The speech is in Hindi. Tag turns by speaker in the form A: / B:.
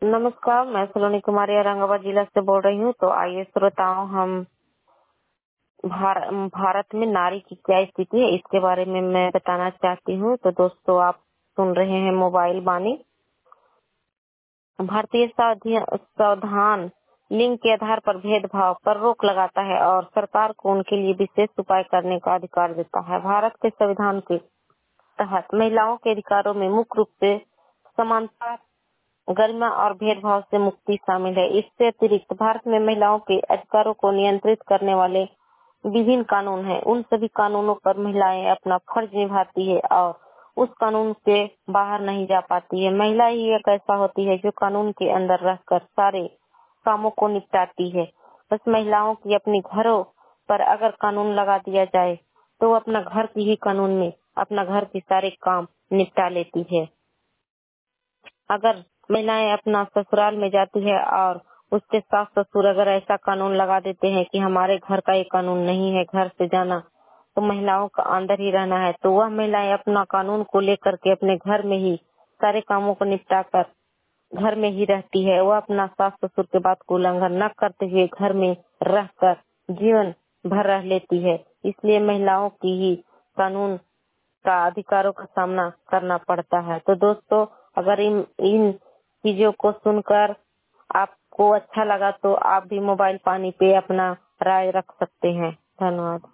A: नमस्कार, मैं सलोनी कुमारी औरंगाबाद जिला से बोल रही हूँ। तो आइए श्रोताओं, हम भारत में नारी की क्या स्थिति है इसके बारे में मैं बताना चाहती हूँ। तो दोस्तों, आप सुन रहे हैं मोबाइल बानी। भारतीय संविधान लिंग के आधार पर भेदभाव पर रोक लगाता है और सरकार को उनके लिए विशेष उपाय करने का अधिकार देता है। भारत के संविधान के तहत महिलाओं के अधिकारों में मुख्य रूप से समानता, गरिमा और भेदभाव से मुक्ति शामिल है। इससे अतिरिक्त भारत में महिलाओं के अधिकारों को नियंत्रित करने वाले विभिन्न कानून हैं। उन सभी कानूनों पर महिलाएं अपना फर्ज निभाती है और उस कानून से बाहर नहीं जा पाती है। महिला ही एक ऐसा होती है जो कानून के अंदर रहकर सारे कामों को निपटाती है। बस महिलाओं की अपने घरों पर अगर कानून लगा दिया जाए तो वो अपना घर की ही कानून में अपना घर के सारे काम निपटा लेती है। अगर महिलाएं अपना ससुराल में जाती है और उसके सास ससुर अगर ऐसा कानून लगा देते हैं कि हमारे घर का ये कानून नहीं है घर से जाना, तो महिलाओं का अंदर ही रहना है, तो वह महिलाएं अपना कानून को लेकर के अपने घर में ही सारे कामों को निपटा कर घर में ही रहती है। वह अपना सास ससुर के बात को उल्लंघन न करते हुए घर में रहकर जीवन भर रह लेती है। इसलिए महिलाओं की ही कानून का अधिकारों का सामना करना पड़ता है। तो दोस्तों, अगर इन चीजों को सुनकर आपको अच्छा लगा तो आप भी मोबाइल पानी पे अपना राय रख सकते हैं। धन्यवाद।